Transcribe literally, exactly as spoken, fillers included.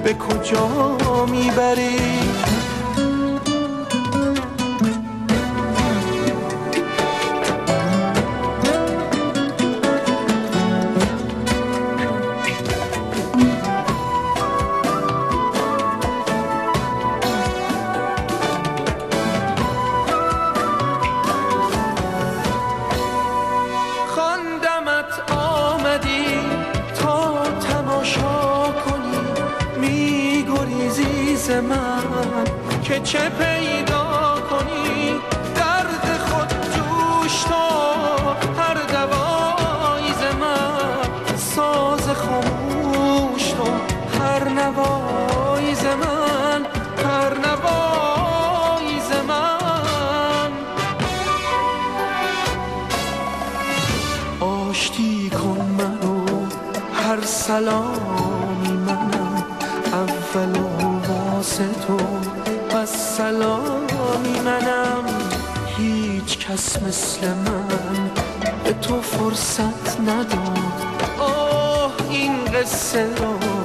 به کجا میبری؟ خواندمت آمدی تا تماشا کنی، میگریزی ز من که چه پیدا کنی. درد خود جوش تو هر دوایی ز من، ساز خاموش تو هر نوایی ز من، هر نوایی ز من. آشتی کن منو هر سلامی منم، اول و واسه تو پس سلامی منم. هیچ کس مثل من به تو فرصت نداد، آه این قصه رو